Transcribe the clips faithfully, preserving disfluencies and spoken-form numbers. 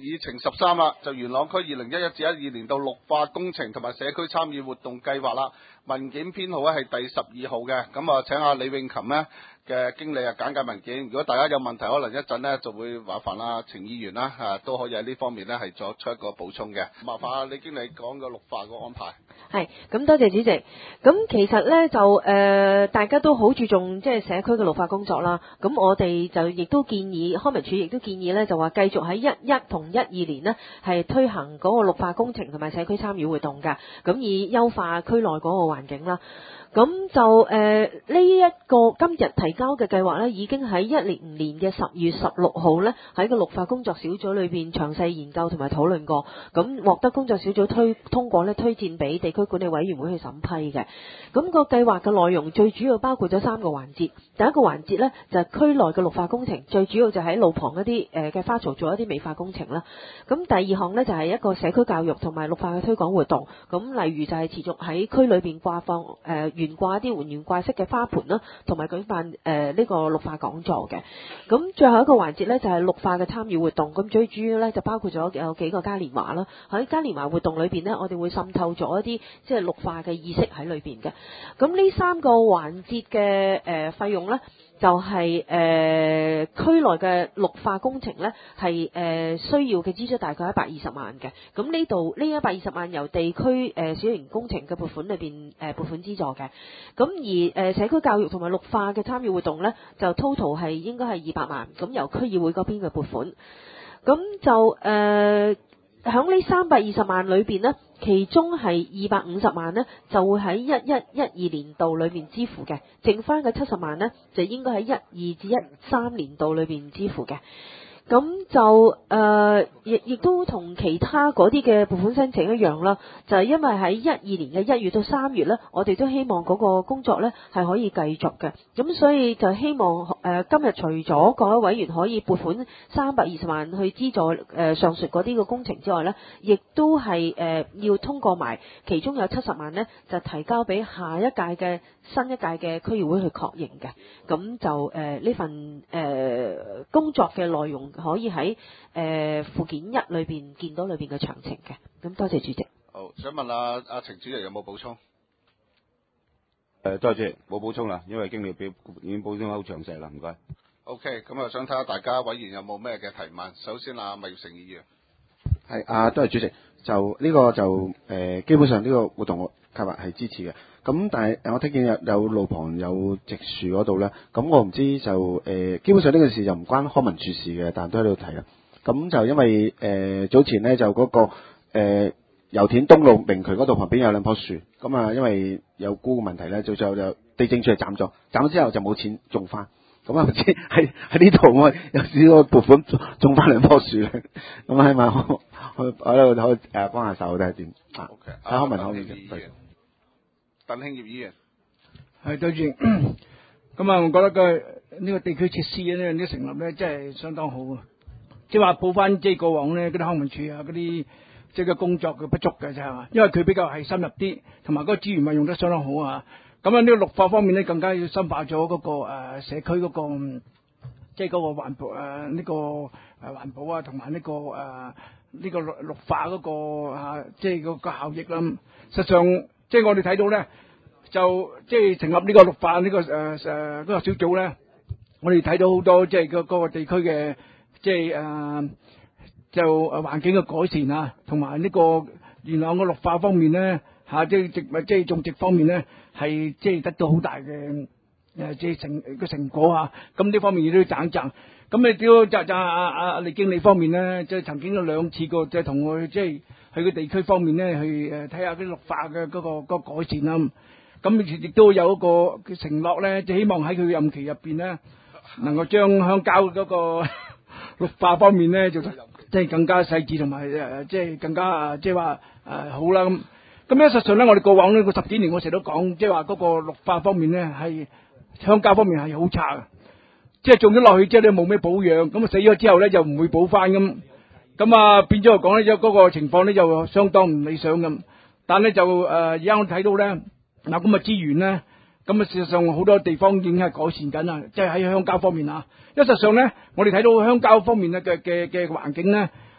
議程十三啦，就元朗區二零一一至一二年度綠化工程同埋社區參與活動計劃啦。文件編號咧係第十二號嘅，咁啊請阿李永琴呢嘅經理啊簡介文件。如果大家有問題，可能一陣呢就會麻煩啊程議員啦啊都可以喺呢方面呢係作出一個補充嘅。麻煩啊李經理講個綠化個安排。 係，咁多謝主席。咁其實咧就誒、呃，大家都好注重即係社區嘅綠化工作啦。咁我哋就亦都建議康文署亦都建議咧，就話繼續喺一一同一二年呢係推行嗰個綠化工程同埋社區參與活動㗎。咁以優化區內嗰個環境啦。咁就誒呢一個今日提交嘅計劃呢，已經喺一零年嘅十月十六號呢，喺個綠化工作小組裏邊詳細研究同埋討論過，咁獲得工作小組推通過呢，推薦俾地區管理委員會去審批嘅。咁個計劃嘅內容最主要包括咗三個環節。第一個環節呢，就係區內嘅綠化工程，最主要就喺路旁一啲誒嘅花槽做一啲美化工程啦。咁第二項呢，就係一個社區教育同埋綠化嘅推廣活動。咁例如就係持續喺區裏邊掛放誒。呃懸掛一啲圓圓怪式嘅花盆啦，同埋舉辦誒呢、呃這個綠化講座嘅。咁最後一個環節呢，就係、是、綠化嘅參與活動。咁最主要呢，就包括咗有幾個嘉年華啦。喺嘉年華活動裏邊呢，我哋會滲透咗一啲即係綠化嘅意識喺裏邊嘅。咁呢三個環節嘅誒費用呢，就係、是、誒、呃、區內嘅綠化工程呢，係誒、呃、需要嘅支出大概一百二十萬嘅。咁呢度呢一百二十萬由地區誒、呃、小型工程嘅撥款裏邊誒撥款資助嘅。咁而誒、呃、社區教育同埋綠化嘅參與活動呢，就 total 係應該係二百萬，咁由區議會嗰邊嘅撥款。咁就誒喺呢三百二十萬裏邊呢，其中係二百五十萬呢，就會喺一一一二年度裏面支付嘅，剩翻嘅七十萬呢，就應該喺一二至一三年度裏邊支付嘅。咁就誒，亦、呃、亦都同其他嗰啲嘅撥款申請一樣啦，就係、是、因為喺一二年嘅一月到三月呢，我哋都希望嗰個工作呢係可以繼續嘅。咁所以就希望誒、呃、今日除咗各位委員可以撥款三百二十萬去資助誒、呃、上述嗰啲嘅工程之外呢，亦都係誒、呃、要通過埋其中有七十萬呢，就提交俾下一屆嘅新一屆嘅區議會去確認嘅。咁就誒呢、呃、份誒、呃、工作嘅內容。可以喺誒、呃、附件一裏邊見到裏邊嘅詳情嘅。咁多謝主席。 好，想問阿阿程主席有冇補充？ 誒，多謝，冇補充啦，因為經理表已經補充得好詳細啦，唔該。 OK，咁啊想睇下大家委員有冇咩嘅提問。首先啊，麥業成議員。 係啊，多謝主席。就呢個就誒、呃，基本上呢個活動計劃係支持嘅。咁但係我睇見有有路旁有植樹嗰度咧，咁我唔知就誒、呃，基本上呢件事就唔關康文署事嘅，但都喺度提啦。咁就因為誒、呃、早前咧就嗰、那個誒油田東路明渠嗰度旁邊有兩棵樹，咁啊因為有菇嘅問題咧，最後就地政處係斬咗，斬咗之後就冇錢種翻。咁啊唔知喺喺呢度我有少少撥款種翻兩棵樹咧，咁啊希望我我我喺度可以誒幫下手睇下點啊。 OK， 睇康文可以嘅。鄧興業議員係對住，咁啊，我覺得個呢個地區設施咧，呢個成立咧，真係相當好啊！即係話補翻即係過往咧嗰啲康文署啊嗰啲即係個工作嘅不足嘅啫係嘛，因為佢比較係深入啲，同埋嗰個資源運用得相當好啊！咁啊，呢個綠化方面咧，更加要深化咗嗰個誒社區嗰個即係嗰個環保誒呢個誒環保啊，同埋呢個誒呢個綠綠化嗰個啊，即係嗰個效益啦。實際上，即係我哋睇到咧，就即係成立呢個綠化呢個誒誒嗰個小組咧，我哋睇到好多即係個嗰個地區嘅即係誒就誒環境嘅改善啊，同埋呢個元朗嘅綠化方面咧嚇，即係植物即係種植方面咧係即係得到好大嘅誒即係成個成果啊！咁呢方面亦都要讚一讚。咁你都讚讚阿阿阿李經理方面咧，即係曾經有兩次過即係同我即係去個地區方面咧去誒睇下啲綠化嘅嗰個嗰個改善啦。咁亦都有一個承諾咧，就希望喺佢任期入邊咧，能夠將鄉郊嗰個綠化方面咧，就即係更加細緻同埋誒，即係更加即係話誒好啦咁。咁咧，實際上咧，我哋過往呢個十幾年，我成日都講，即係話嗰個綠化方面咧，係鄉郊方面係好差嘅，即係種咗落去之後咧冇咩保養，咁啊死咗之後咧就唔會補翻咁，咁啊變咗嚟講咧，嗰個情況咧就相當唔理想咁。但係咧就誒而家我睇到咧嗱咁嘅資源咧，咁啊事實上好多地方已經係改善緊啦，即係喺鄉郊方面啊。因為實際上咧，我哋睇到鄉郊方面咧嘅嘅嘅環境咧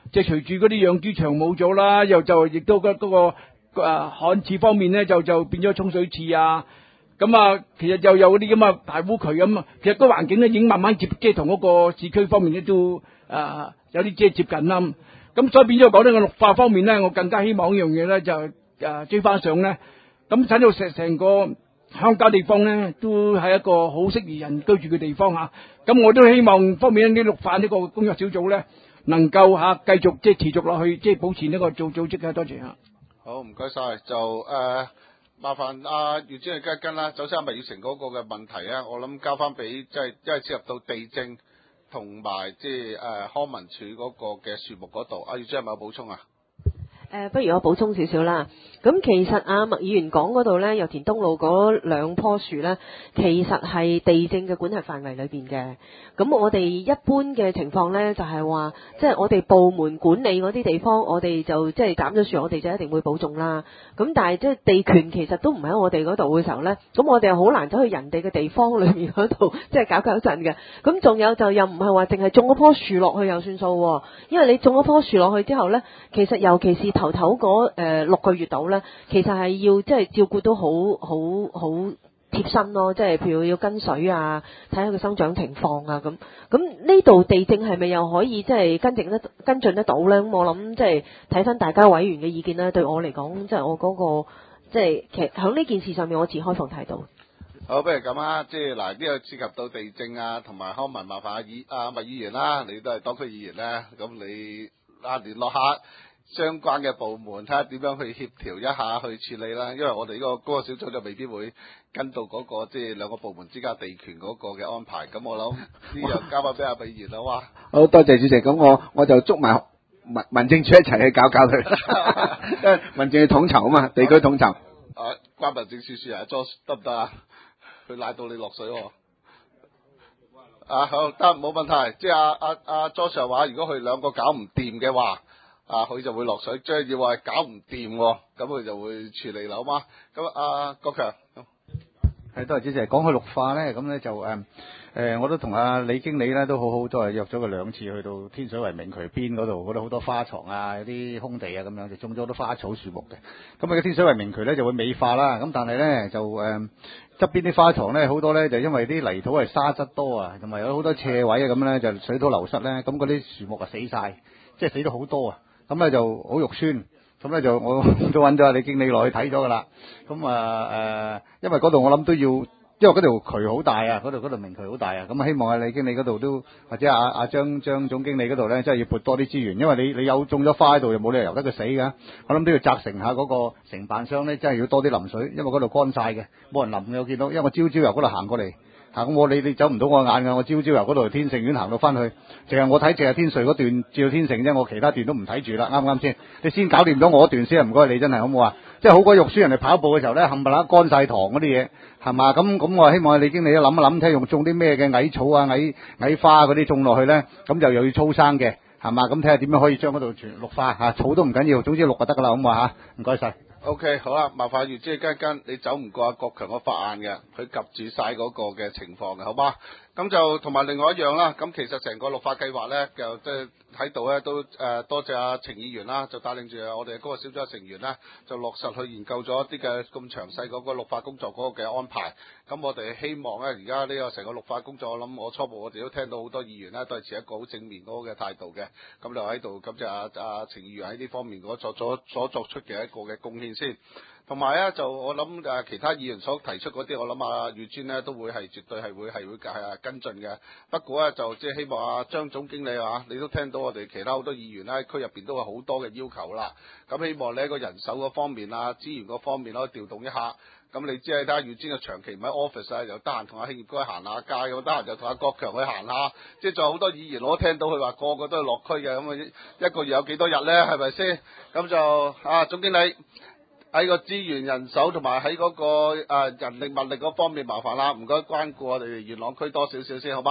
即係隨住嗰啲養豬場冇咗啦，又就亦都嗰嗰個誒旱廁方面咧，就就變咗沖水廁啊。咁啊，其實又有嗰啲咁啊大污渠咁啊，其實個環境咧已經慢慢接，即係同嗰個市區方面咧都誒有啲即係接近啦。咁所以變咗講呢個綠化方面咧，我更加希望呢樣嘢咧就誒追翻上咧。咁使到成成個鄉郊地方咧，都係一個好適宜人居住嘅地方嚇。咁我都希望方面呢啲綠化呢個工作小組咧，能夠嚇繼續即係持續落去，即係保持呢個組組織嘅。多謝嚇。 好，唔該晒。就誒、呃、麻煩阿姚專員跟一跟啦。首先阿麥耀成嗰個嘅問題啊，我諗交翻俾即係因為涉及到地政同埋即係誒康文署嗰個嘅樹木嗰度。阿姚專員有冇補充啊？ 誒、呃，不如我補充少少啦。咁其實阿麥議員講嗰度呢，油田東路嗰兩棵樹呢，其實係地政嘅管轄範圍裏邊嘅。咁我哋一般嘅情況呢，就係、是、話，即係我哋部門管理嗰啲地方，我哋就即係減咗樹，我哋就一定會保種啦。咁但係即係地權其實都唔喺我哋嗰度嘅時候呢，咁我哋又好難走去人哋嘅地方裏面嗰度，即係搞搞震嘅。咁仲有就又唔係話淨係種嗰棵樹落去又算數喎，因為你種嗰棵樹落去之後呢，其實尤其是頭頭嗰誒六個月度呢，其實係要即係照顧到好好好貼身咯，即係譬如要跟水啊，睇下佢生長情況啊咁。咁呢度地政係咪又可以即係跟進得跟進得到呢？咁我諗即係睇翻大家委員嘅意見啦。對我嚟講，即係我嗰個即係其實喺呢件事上面，我持開放態度。 好，不如咁啊，即係嗱呢個涉及到地政啊，同埋康文麻煩阿議阿麥議員啦，你都係當區議員咧，咁你啊聯絡下相關嘅部門，睇下點樣去協調一下去處理啦。因為我哋呢個嗰個小組就未必會跟到嗰個即係兩個部門之間地權嗰個嘅安排。咁我諗呢樣交翻俾阿議員啦，哇！ 好多謝主席，咁我我就捉埋民民政處一齊去搞搞佢，因為民政處統籌啊嘛，地區統籌。 啊，關民政處處啊 Josh 得唔得啊？佢拉到你落水喎、哦。啊好得冇問題，即係阿阿阿 Josh 話，如果佢兩個搞唔掂嘅話。啊，佢就會落水，將要話搞唔掂，咁佢就會處理啦，好嗎？咁阿國強， 係多謝主席。講開綠化咧，咁咧就誒誒、呃，我都同阿李經理咧都好好，都係約咗佢兩次去到天水圍明渠邊嗰度，嗰度好多花床啊，有啲空地啊咁樣，就種咗好多花草樹木嘅。咁啊，個天水圍明渠咧就會美化啦，咁但係咧就誒側邊啲花床咧好多咧就因為啲泥土係沙質多啊，同埋有好多斜位啊咁咧就水土流失咧，咁嗰啲樹木啊死晒，即係死咗好多啊！咁咧就好肉酸，咁咧就我都揾咗阿李經理落去睇咗噶啦。咁啊誒，因為嗰度我諗都要，因為嗰條渠好大啊，嗰度嗰度明渠好大啊。咁啊，希望阿李經理嗰度都或者阿阿張張總經理嗰度咧，真係要撥多啲資源，因為你你有種咗花喺度，又冇理由由得佢死噶。我諗都要責成下嗰個承辦商咧，真係要多啲淋水，因為嗰度乾晒嘅，冇人淋嘅。我見到，因為我朝朝由嗰度行過嚟。咁、啊、我你你走唔到我眼㗎，我朝朝由嗰度天盛苑行到翻去，淨係我睇淨係天瑞嗰段至到天盛啫，我其他段都唔睇住啦，啱唔啱先？你先搞掂咗我段先，唔該你真係好唔好啊？即係好鬼肉酸，人哋跑步嘅時候咧，冚唪唥乾晒糖嗰啲嘢，係嘛？咁咁我希望李經理諗一諗，睇下用種啲咩嘅矮草啊、矮矮花嗰啲種落去咧，咁就又要粗生嘅，係嘛？咁睇下點樣可以將嗰度全綠化嚇、啊，草都唔緊要，總之綠就得㗎啦，好唔好啊？唔該晒。 O K， 好啦，麻煩姚主席跟一跟，你走唔過阿國強個法眼嘅，佢及住晒嗰個嘅情況嘅，好嗎？咁就同埋另外一樣啦，咁其實成個綠化計劃咧，就即係喺度咧都誒、呃、多謝阿程議員啦，就帶領住我哋嗰個小組成員咧，就落實去研究咗一啲嘅咁詳細嗰個綠化工作嗰個嘅安排。咁我哋希望咧，而家呢個成個綠化工作，我諗我初步我哋都聽到好多議員咧，都係持一個好正面嗰個嘅態度嘅。咁就喺度感謝阿阿程議員喺呢方面嗰作咗所作出嘅一個嘅貢獻先。同埋咧，就我諗誒其他議員所提出嗰啲，我諗阿預專咧都會係絕對係會係會係跟進嘅。不過咧，就即係希望阿張總經理啊，你都聽到我哋其他好多議員咧，區入邊都有好多嘅要求啦。咁希望你喺個人手嗰方面啊，資源嗰方面可以調動一下。咁你知係睇下預專嘅長期唔喺 office 啊，又得閒同阿興業哥行下街，咁得閒就同阿國強去行下。即係仲有好多議員我都聽到佢話個個都係落區嘅，咁啊一個月有幾多日咧？係咪先？咁就啊總經理。喺個資源人手同埋喺嗰個誒人力物力嗰方面麻煩啦，唔該關顧我哋元朗區多少少先好嗎？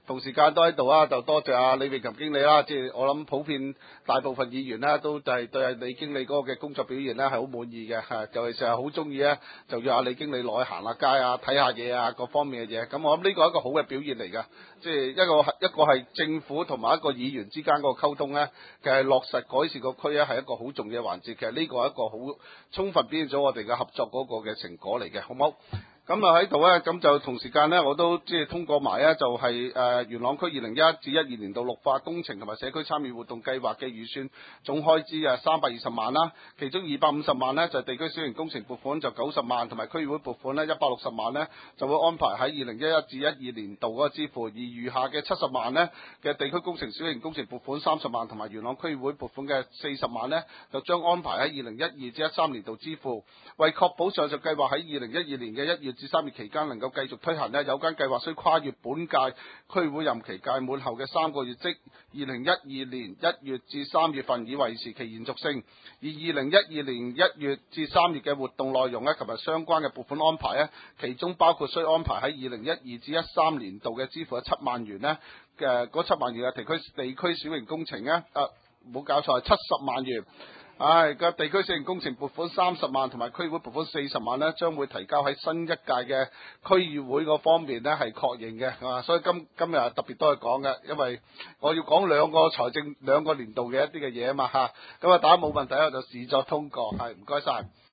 同時間都喺度啊，就多謝阿李永琴經理啦。即係我諗普遍大部分議員呢，都就係對阿李經理嗰個嘅工作表現呢係好滿意嘅，係尤其是係好中意咧，就約阿李經理落去行下街啊，睇下嘢啊，各方面嘅嘢。咁我諗呢個係一個好嘅表現嚟㗎。即係一個一個係政府同埋一個議員之間嗰個溝通咧，其實落實改善個區咧係一個好重要嘅環節。其實呢個係一個好充分表現咗我哋嘅合作嗰個嘅成果嚟嘅，好唔好？咁啊喺度咧，咁就同時間咧，我都即係通過埋咧，就係、是、誒、呃、元朗區二零一一至一二年度綠化工程同埋社區參與活動計劃嘅預算總開支啊三百二十萬啦，其中二百五十萬呢，就係、地區小型工程撥款就九十萬，同埋區議會撥款呢，一百六十萬呢，就會安排喺二零一一至一二年度嗰個支付，而餘下嘅七十萬呢，嘅地區工程小型工程撥款三十萬，同埋元朗區議會撥款嘅四十萬呢，就將安排喺二零一二至一三年度支付，為確保上述計劃喺二零一二年嘅一月至三月期間能夠繼續推行呢，有關計劃需跨越本屆區會任期屆滿後嘅三個月，即二零一二年一月至三月份，以維持其延續性。而二零一二年一月至三月嘅活動內容呢，及埋相關嘅撥款安排呢，其中包括需安排喺二零一二至一三年度嘅支付七萬元呢，嘅嗰七萬元嘅地區地區小型工程呢，誒冇搞錯係七十萬元。唉，個地區小型工程撥款三十萬，同埋區會撥款四十萬呢，將會提交喺新一屆嘅區議會嗰方面呢係確認嘅，啊，所以今今日特別多嘢講嘅，因為我要講兩個財政兩個年度嘅一啲嘅嘢啊嘛嚇，咁啊大家冇問題我就視作通過，係唔該晒。